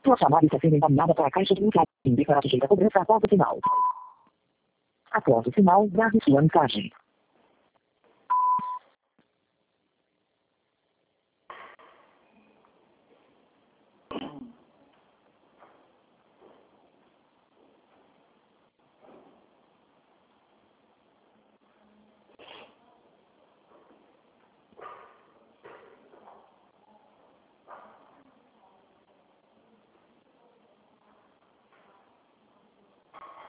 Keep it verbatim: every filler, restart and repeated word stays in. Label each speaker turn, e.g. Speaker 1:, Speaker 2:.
Speaker 1: Sua chamada está sendo encaminhada para a caixa de mensagem. Indicará sujeita a cobrança após o sinal. Após o sinal, grave sua mensagem.